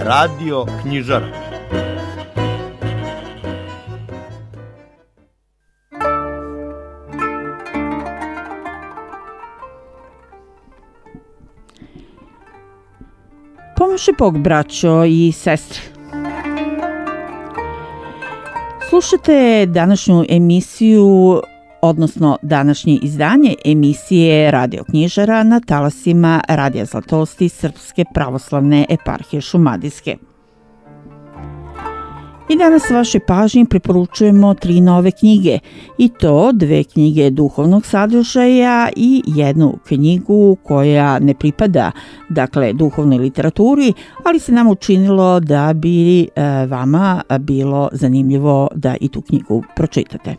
Radio knjižara. Pomoži Bog, braćo i sestre. Slušate današnju emisiju, odnosno današnje izdanje emisije Radio knjižara na talasima Radija Zlatosti Srpske pravoslavne eparhije Šumadijske. I danas vašoj pažnji preporučujemo 3 nove knjige, i to 2 knjige duhovnog sadržaja i jednu knjigu koja ne pripada, dakle, duhovnoj literaturi, ali se nam učinilo da bi vama bilo zanimljivo da i tu knjigu pročitate.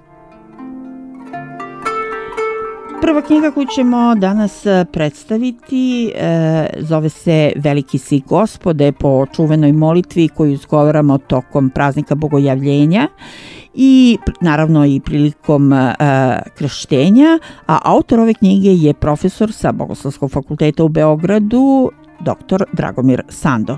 Prva knjiga koju ćemo danas predstaviti zove se Veliki si Gospode, po čuvenoj molitvi koju izgovaramo tokom praznika Bogojavljenja i naravno i prilikom krštenja, a autor ove knjige je profesor sa Bogoslovskog fakulteta u Beogradu, dr. Dragomir Sando.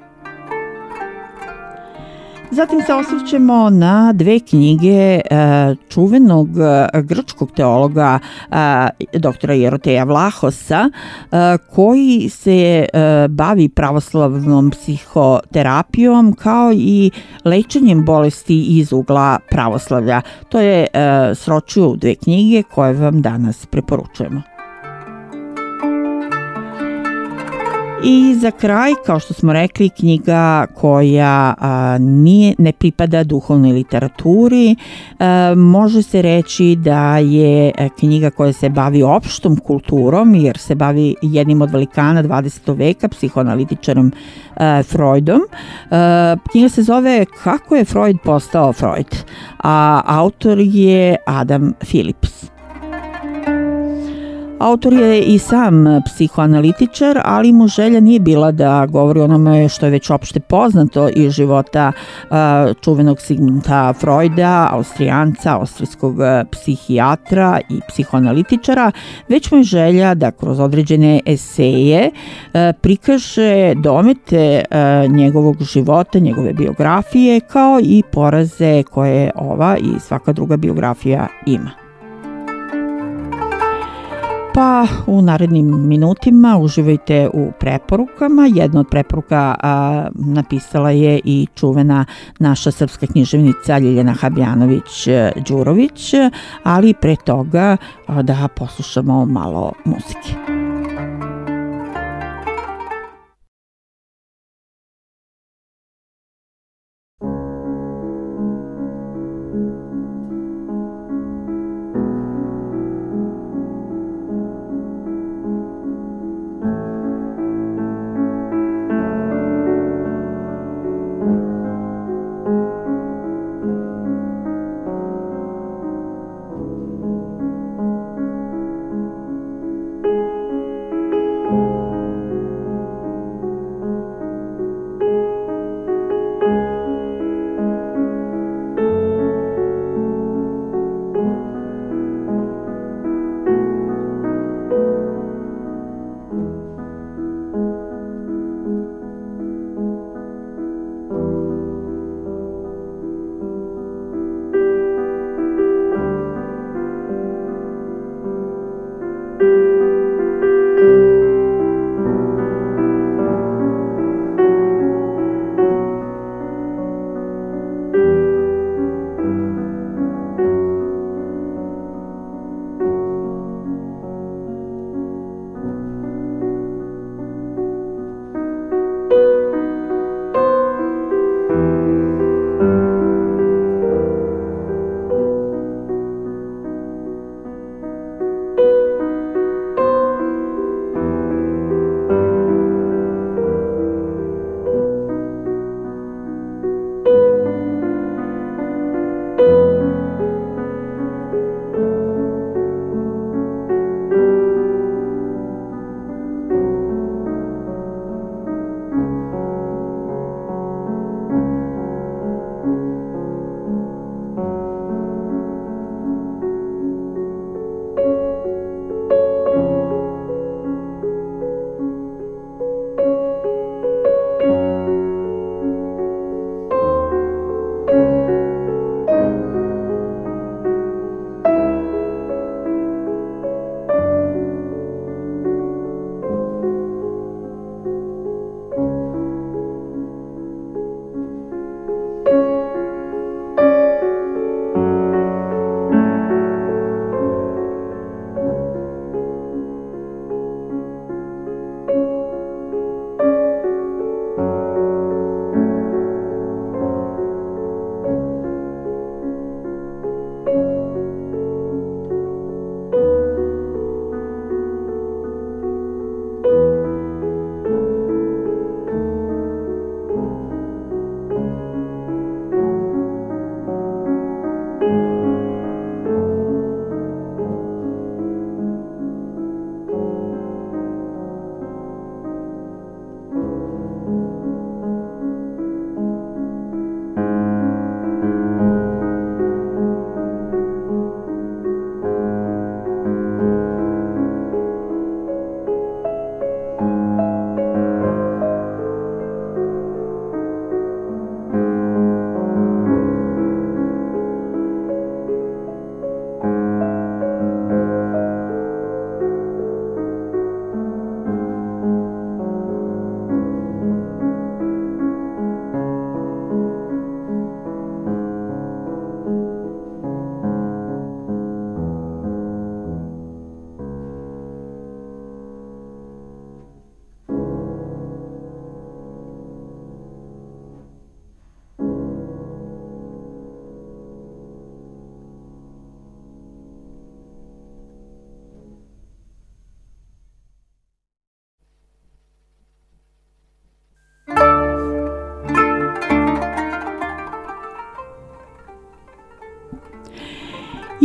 Zatim se osvrćemo na 2 knjige čuvenog grčkog teologa doktora Jeroteja Vlahosa, koji se bavi pravoslavnom psihoterapijom kao i lečenjem bolesti iz ugla pravoslavlja. To je sročio u 2 knjige koje vam danas preporučujemo. I za kraj, kao što smo rekli, knjiga koja ne pripada duhovnoj literaturi, može se reći da je knjiga koja se bavi opštom kulturom, jer se bavi jednim od velikana 20. veka, psihoanalitičarom Freudom. Knjiga se zove Kako je Freud postao Freud, a autor je Adam Phillips. Autor je i sam psihoanalitičar, ali mu želja nije bila da govori onome što je već opšte poznato iz života čuvenog Sigmunda Freuda, Austrijanca, austrijskog psihijatra i psihoanalitičara, već mu je želja da kroz određene eseje prikaže domete njegovog života, njegove biografije, kao i poraze koje ova i svaka druga biografija ima. Pa u narednim minutima uživajte u preporukama. Jedna od preporuka napisala je i čuvena naša srpska književnica Ljiljana Habjanović-Đurović, ali pre toga da poslušamo malo muzike.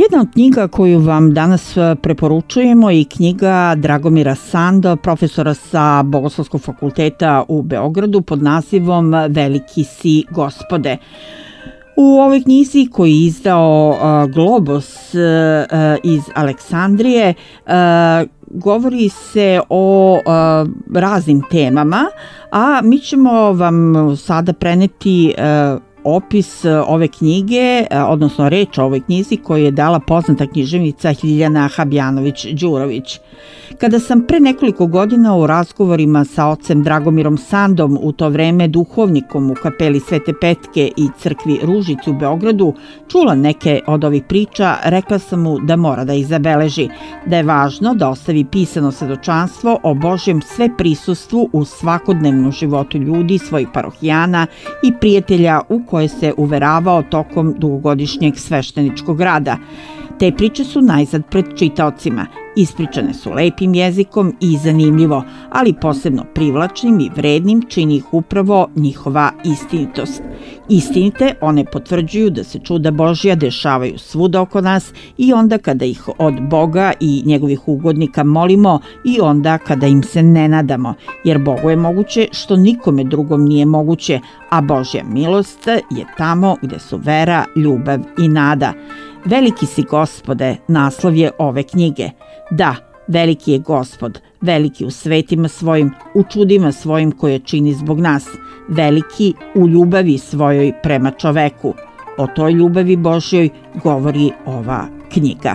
Jedna od knjiga koju vam danas preporučujemo je knjiga Dragomira Sanda, profesora sa Bogoslovskog fakulteta u Beogradu pod nazivom Veliki si Gospode. U ovoj knjizi koju je izdao Globos iz Aleksandrije govori se o raznim temama, a mi ćemo vam sada preneti opis ove knjige, odnosno reč o ovoj knjizi koju je dala poznata književnica Ljiljana Habjanović-Đurović. Kada sam pre nekoliko godina u razgovorima sa ocem Dragomirom Sandom, u to vreme duhovnikom u kapeli Svete Petke i crkvi Ružici u Beogradu, čula neke od ovih priča, rekla sam mu da mora da ih zabeleži, da je važno da ostavi pisano svedočanstvo o Božjem svepristustvu u svakodnevnom životu ljudi, svojih parohijana i prijatelja u koje se uveravao tokom dugogodišnjeg svešteničkog rada. Te priče su najzad pred čitaocima. Ispričane su lepim jezikom i zanimljivo, ali posebno privlačnim i vrednim čini ih upravo njihova istinitost. Istinite one potvrđuju da se čuda Božja dešavaju svuda oko nas i onda kada ih od Boga i njegovih ugodnika molimo i onda kada im se ne nadamo, jer Bogu je moguće što nikome drugom nije moguće, a Božja milost je tamo gde su vera, ljubav i nada. Veliki si Gospode, naslov je ove knjige. Da, veliki je Gospod, veliki u svetima svojim, u čudima svojim koje čini zbog nas, veliki u ljubavi svojoj prema čoveku. O toj ljubavi Božjoj govori ova knjiga.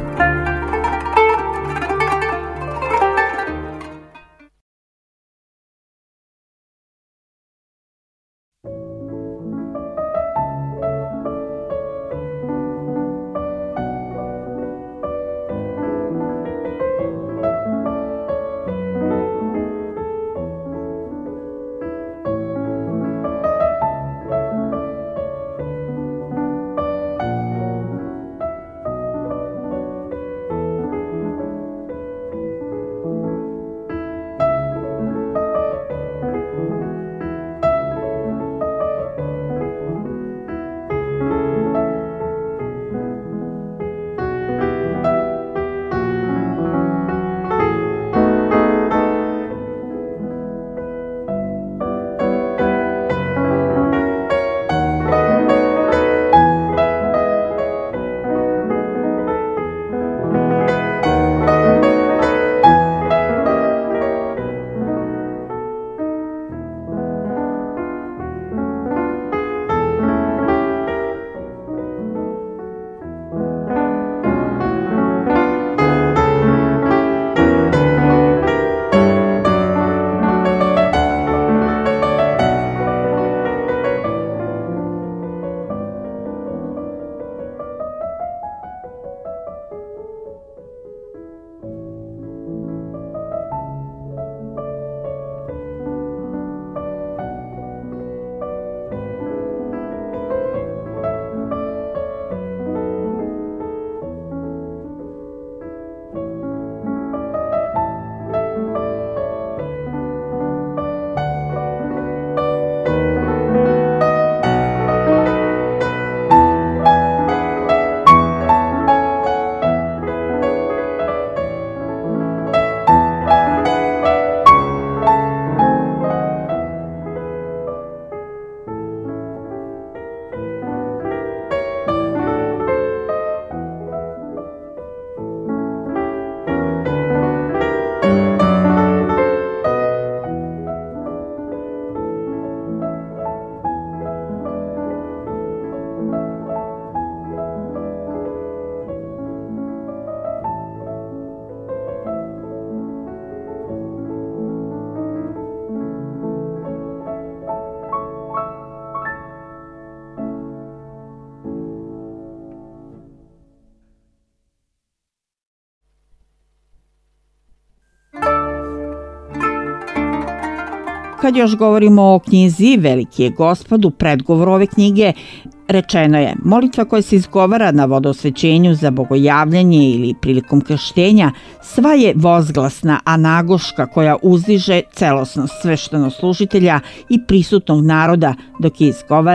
Kad još govorimo o knjizi Veliki je Gospod, u predgovoru ove knjige rečeno je: molitva koja se izgovara na vodosvećenju za bogojavljanje ili prilikom krštenja sva je vozglasna, a nagoška koja uzdiže celosnost sveštenoslужitelja i prisutnog naroda dok je izgovara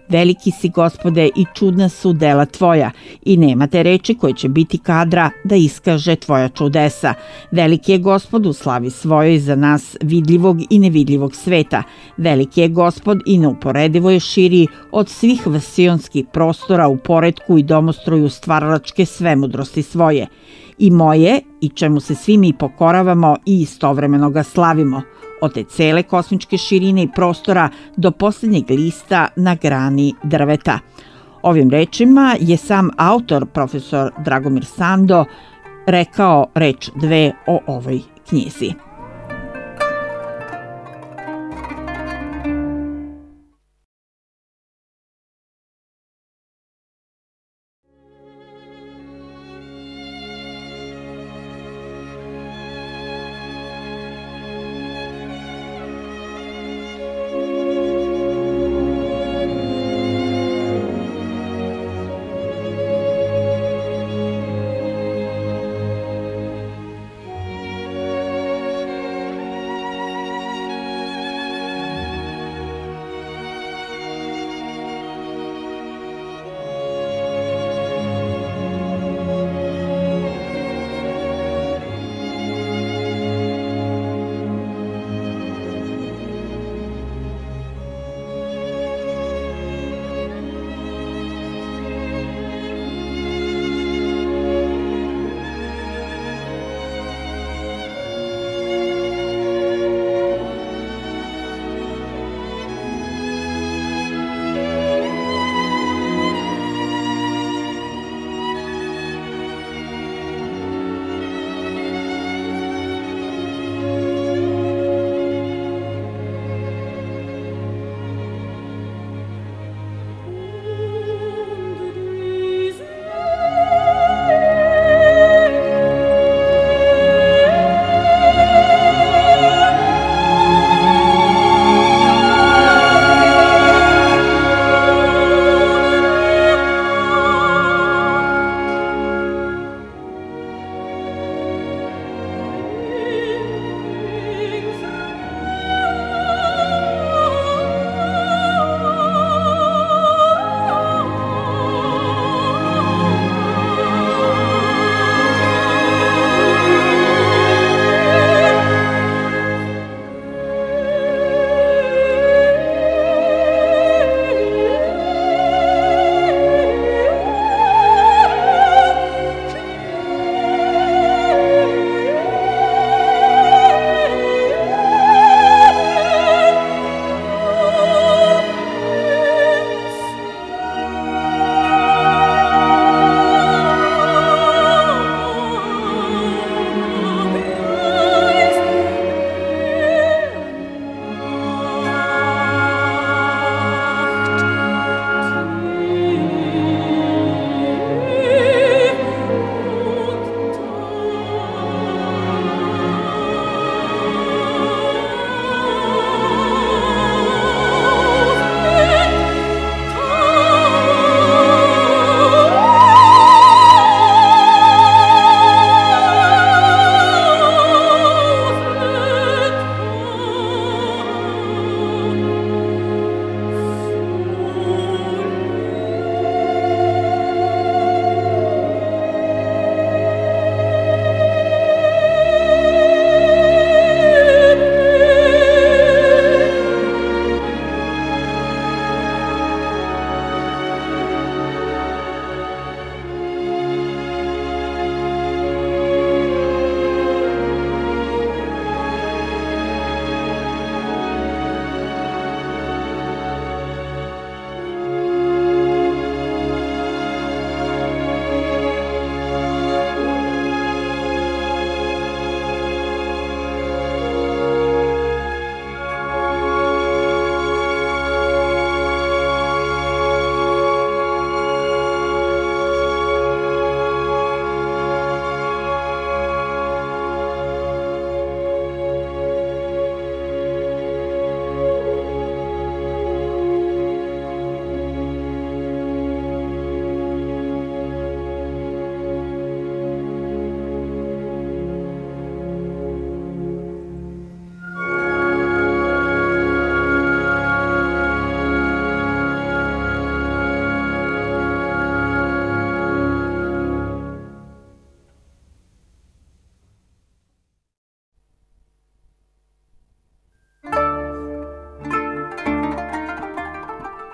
Veliki si, Gospode, i čudna su dela tvoja, i nema te reči koje će biti kadra da iskaže tvoja čudesa. Veliki je Gospod u slavi svojoj za nas vidljivog i nevidljivog sveta. Veliki je Gospod i neuporedivo je širi od svih vasionskih prostora u poretku i domostroju stvaralačke svemudrosti svoje. I moje, i čemu se svi mi pokoravamo i istovremeno ga slavimo, od te cele kosmičke širine i prostora do posljednjeg lista na grani drveta. Ovim rečima je sam autor, profesor Dragomir Sando, rekao reč dve o ovoj knjizi.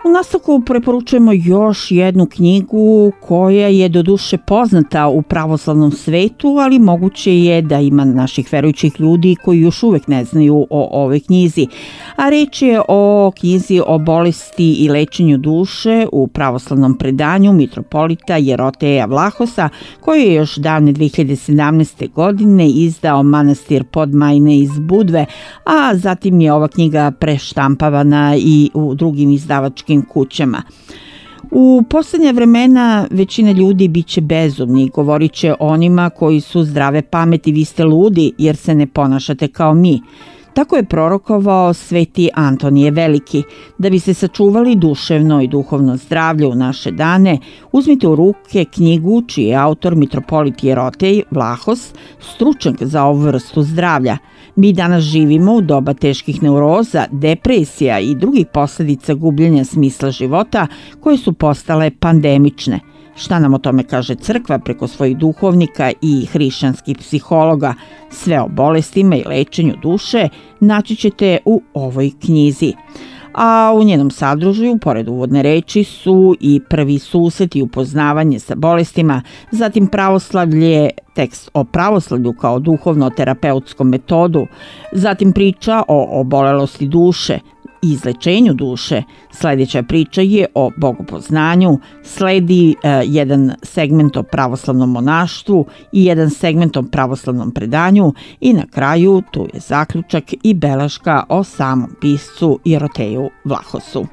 U nastavku preporučujemo još jednu knjigu koja je doduše poznata u pravoslavnom svetu, ali moguće je da ima naših verujućih ljudi koji još uvek ne znaju o ovoj knjizi. A reč je o knjizi o bolesti i lečenju duše u pravoslavnom predanju mitropolita Jeroteja Vlahosa, koji je još davne 2017. godine izdao manastir Podmajne iz Budve, a zatim je ova knjiga preštampavana i u drugim izdavačkim kućama. U poslednje vremena većina ljudi biće bezumni, govorit će onima koji su zdrave pameti, vi ste ludi jer se ne ponašate kao mi. Tako je prorokovao sveti Antonije Veliki. Da bi se sačuvali duševno i duhovno zdravlje u naše dane, uzmite u ruke knjigu čiji je autor mitropolit Jerotej Vlahos, stručnjak za ovu vrstu zdravlja. Mi danas živimo u doba teških neuroza, depresija i drugih posledica gubljenja smisla života koje su postale pandemične. Šta nam o tome kaže crkva preko svojih duhovnika i hrišćanskih psihologa? Sve o bolestima i lečenju duše naći ćete u ovoj knjizi. A u njenom sadržaju, pored uvodne reči, su i prvi susret i upoznavanje sa bolestima, zatim pravoslavlje, tekst o pravoslavlju kao duhovno-terapeutskom metodu, zatim priča o obolelosti duše, izlečenju duše. Sledeća priča je o bogopoznanju, sledi jedan segment o pravoslavnom monaštvu i jedan segment o pravoslavnom predanju i na kraju tu je zaključak i beleška o samom piscu Jeroteju Vlahosu.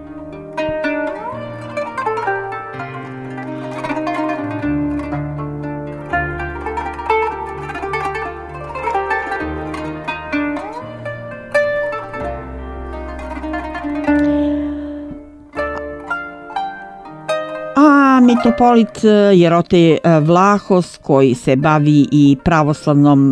Mitropolit Jerotej Vlahos, koji se bavi i pravoslavnom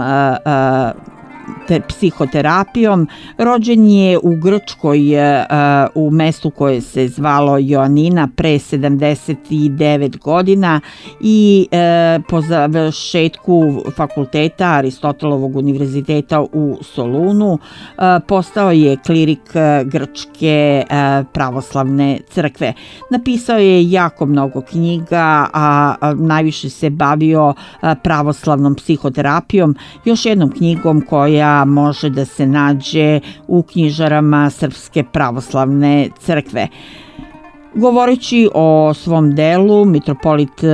psihoterapijom, rođen je u Grčkoj u mestu koje se zvalo Joanina pre 79 godina i po završetku fakulteta Aristotelovog univerziteta u Solunu postao je klirik Grčke pravoslavne crkve. Napisao je jako mnogo knjiga, a najviše se bavio pravoslavnom psihoterapijom, još jednom knjigom koja može da se nađe u knjižarama Srpske pravoslavne crkve. Govoreći o svom delu, mitropolit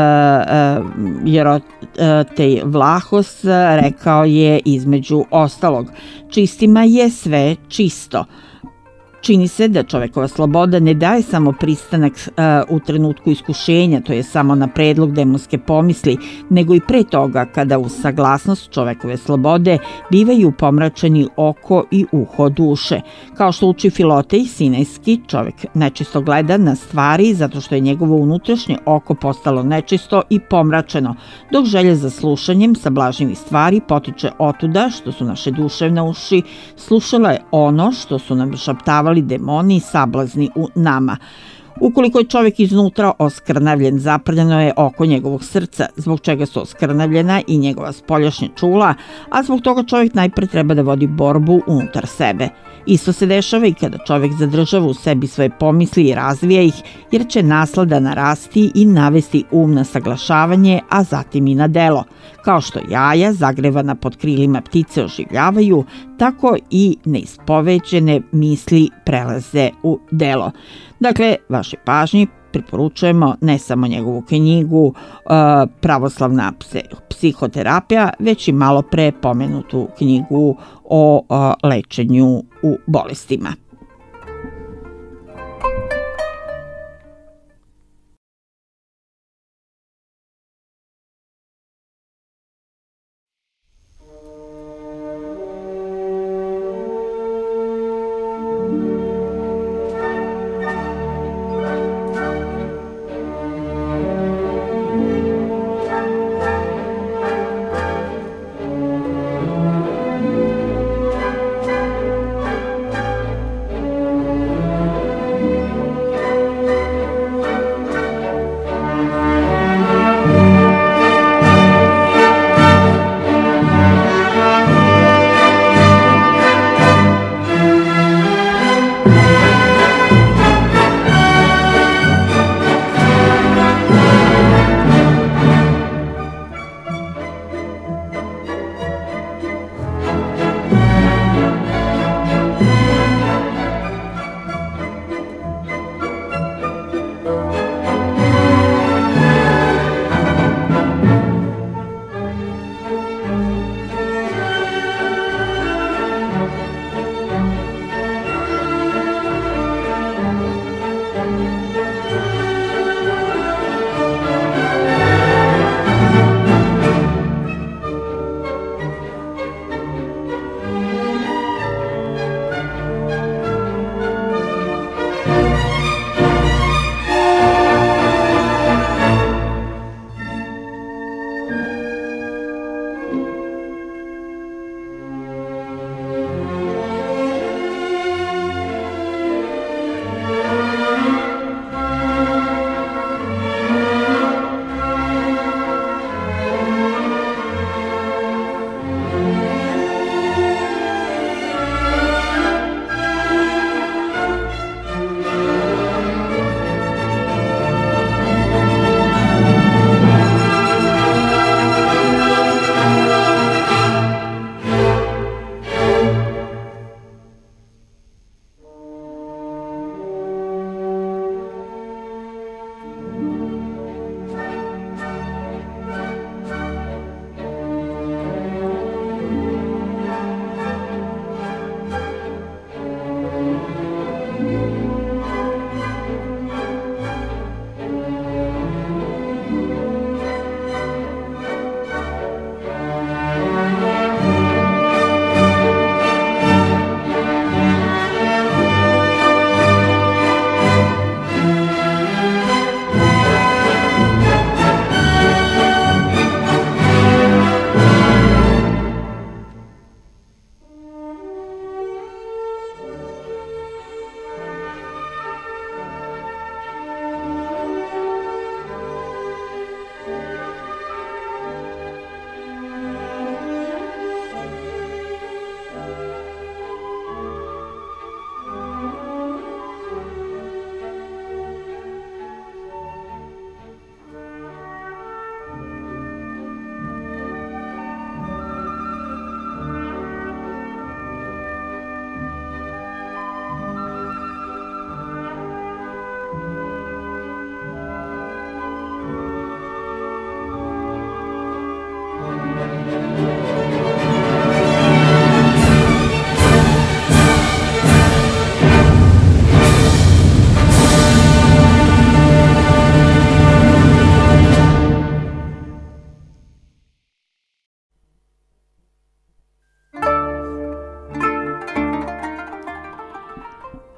Jerotej Vlahos rekao je između ostalog: čistima je sve čisto. Čini se da čovekova sloboda ne daje samo pristanak u trenutku iskušenja, to je samo na predlog demonske pomisli, nego i pre toga kada uz saglasnost čovekove slobode bivaju pomračeni oko i uho duše. Kao što uči Filotej Sinajski, čovek nečisto gleda na stvari zato što je njegovo unutrašnje oko postalo nečisto i pomračeno, dok želja za slušanjem sablažnjivih stvari potiče otuda što su naše duševne uši slušale ono što su nam šaptavali demoni i sablazni u nama. Ukoliko je čovjek iznutra oskrnavljen, zaprljano je oko njegovog srca, zbog čega su oskrnavljena i njegova spoljašnja čula, a zbog toga čovjek najpre treba da vodi borbu unutar sebe. Isto se dešava i kada čovjek zadržava u sebi svoje pomisli i razvija ih, jer će naslada narasti i navesti um na saglašavanje, a zatim i na delo. Kao što jaja zagrevana pod krilima ptice oživljavaju, tako i neispoveđene misli prelaze u delo. Dakle, vašoj pažnji preporučujemo ne samo njegovu knjigu Pravoslavna psihoterapija, već i malo pre pomenutu knjigu o lečenju u bolestima.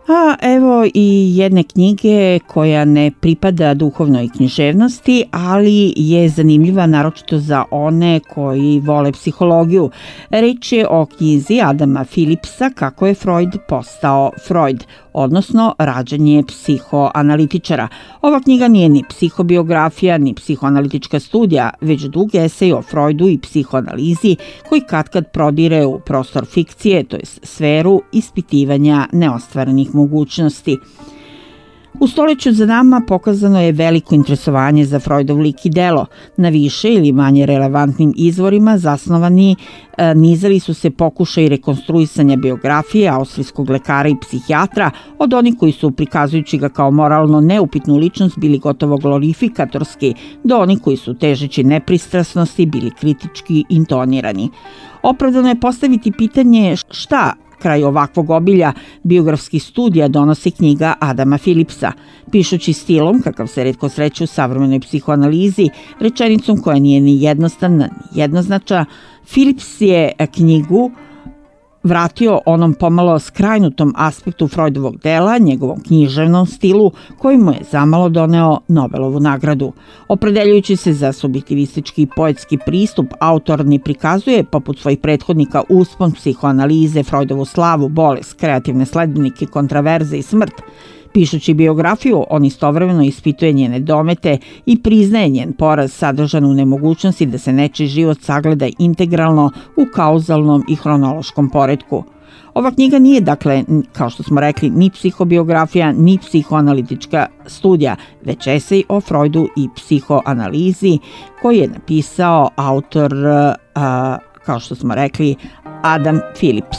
A evo i jedne knjige koja ne pripada duhovnoj književnosti, ali je zanimljiva naročito za one koji vole psihologiju. Reč je o knjizi Adama Philipsa Kako je Freud postao Freud, odnosno Rađanje psihoanalitičara. Ova knjiga nije ni psihobiografija, ni psihoanalitička studija, već dug esej o Freudu i psihoanalizi koji katkad prodire u prostor fikcije, to jest sferu ispitivanja neostvarenih mogućnosti. U stoleću za nama pokazano je veliko interesovanje za Freudov lik i delo. Na više ili manje relevantnim izvorima zasnovani nizali su se pokušaj rekonstruisanja biografije austrijskog lekara i psihijatra, od onih koji su, prikazujući ga kao moralno neupitnu ličnost, bili gotovo glorifikatorski, do onih koji su, težeći nepristrasnosti, bili kritički intonirani. Opravdano je postaviti pitanje šta kraj ovakvog obilja biografskih studija donosi knjiga Adama Philipsa, pišući stilom, kakav se retko sreće u savremenoj psihoanalizi, rečenicom koja nije ni jednostavna, ni jednoznačna. Philips je knjigu vratio onom pomalo skrajnutom aspektu Freudovog dela, njegovom književnom stilu, koji mu je zamalo doneo Nobelovu nagradu. Opredeljujući se za subjektivistički i poetski pristup, autor ne prikazuje, poput svojih prethodnika, uspon psihoanalize, Freudovu slavu, bolest, kreativne sledbenike, kontraverze i smrt. Pišući biografiju, on istovremeno ispituje njene domete i priznaje njen poraz sadržan u nemogućnosti da se nečiji život sagleda integralno u kauzalnom i hronološkom poretku. Ova knjiga nije, dakle, kao što smo rekli, ni psihobiografija, ni psihoanalitička studija, već esej o Freudu i psihoanalizi koji je napisao autor, kao što smo rekli, Adam Philips.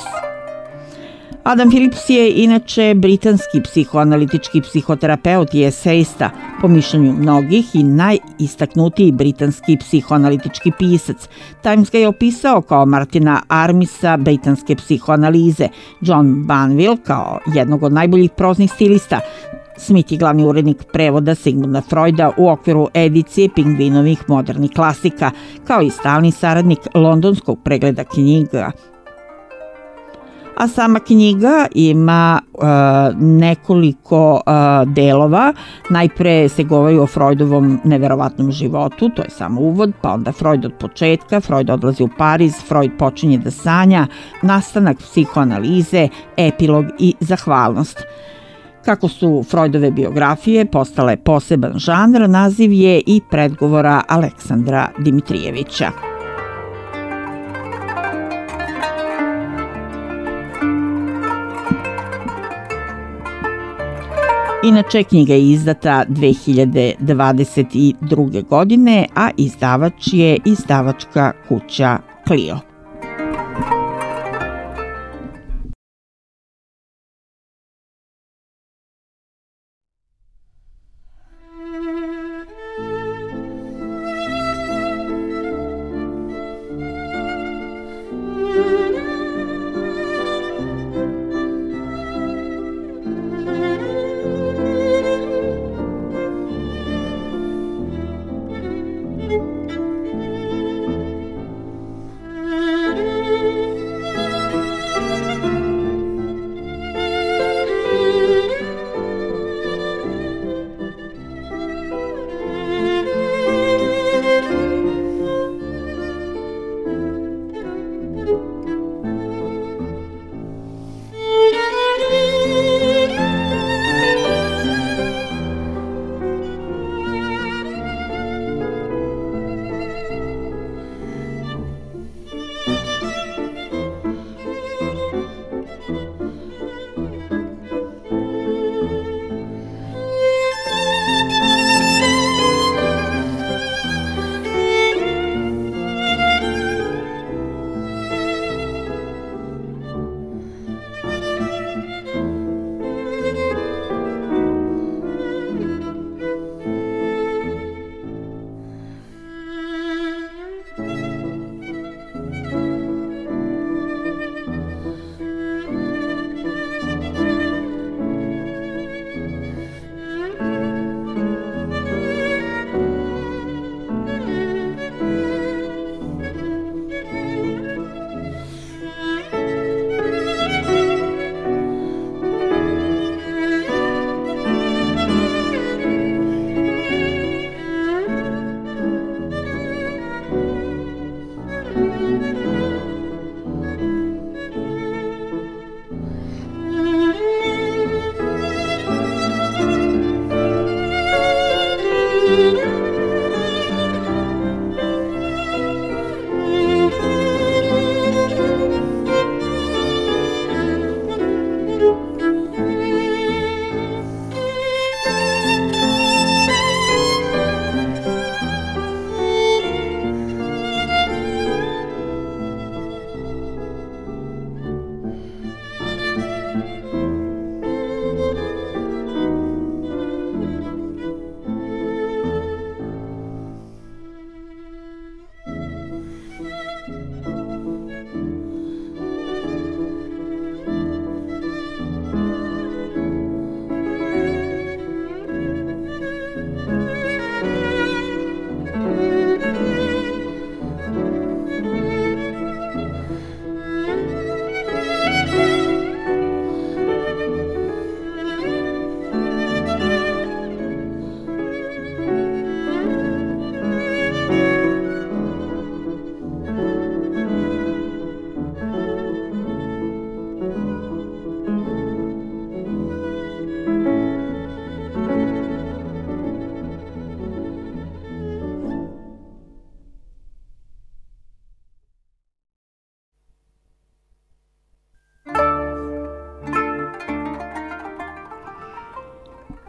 Adam Philips je inače britanski psihoanalitički psihoterapeut i esejista, po mišljenju mnogih i najistaknutiji britanski psihoanalitički pisac. Times ga je opisao kao Martina Armisa britanske psihoanalize, John Banville kao jednog od najboljih proznih stilista, Smith je glavni urednik prevoda Sigmunda Freuda u okviru edicije Pingvinovih modernih klasika, kao i stalni saradnik londonskog pregleda knjiga. A sama knjiga ima nekoliko delova. Najpre se govori o Freudovom neverovatnom životu, to je samo uvod, pa onda Freud od početka, Freud odlazi u Pariz, Freud počinje da sanja, nastanak psihoanalize, epilog i zahvalnost. Kako su Freudove biografije postale poseban žanr, naziv je i predgovora Aleksandra Dimitrijevića. Inače, knjiga je izdata 2022. godine, a izdavač je izdavačka kuća Clio.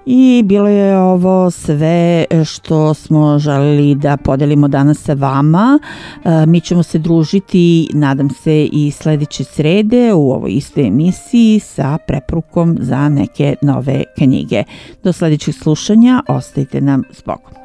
I bilo je ovo sve što smo želeli da podelimo danas sa vama. Mi ćemo se družiti, nadam se, i sljedeće srede u ovoj istoj emisiji sa preporukom za neke nove knjige. Do sljedećeg slušanja, ostajte nam s Bogom.